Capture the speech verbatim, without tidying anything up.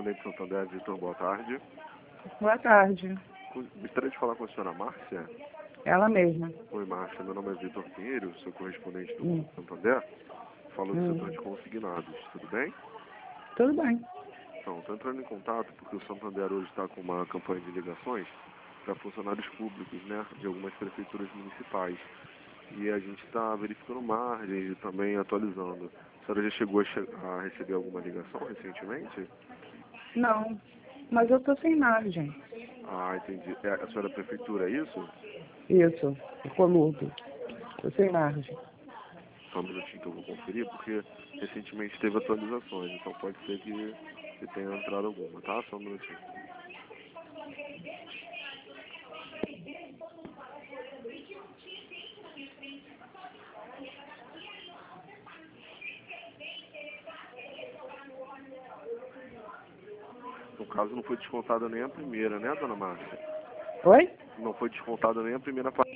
correspondente Santander, Vitor, boa tarde. Boa tarde. Gostaria de falar com a senhora Márcia. Ela mesma. Oi, Márcia. Meu nome é Vitor Pinheiro, sou correspondente do Hum. Santander. Falo do Hum. setor de consignados. Tudo bem? Tudo bem. Então, estou entrando em contato porque o Santander hoje está com uma campanha de ligações para funcionários públicos, né, de algumas prefeituras municipais. E a gente está verificando margens e também atualizando. A senhora já chegou a, che a receber alguma ligação recentemente? Não, mas eu tô sem margem. Ah, entendi. É, a senhora é prefeitura, é isso? Isso, o Coludo. Tô sem margem. Só um minutinho que eu vou conferir, porque recentemente teve atualizações, então pode ser que, que tenha entrado alguma, tá? Só um minutinho. No caso, não foi descontada nem a primeira, né, dona Márcia? Oi? Não foi descontada nem a primeira parte.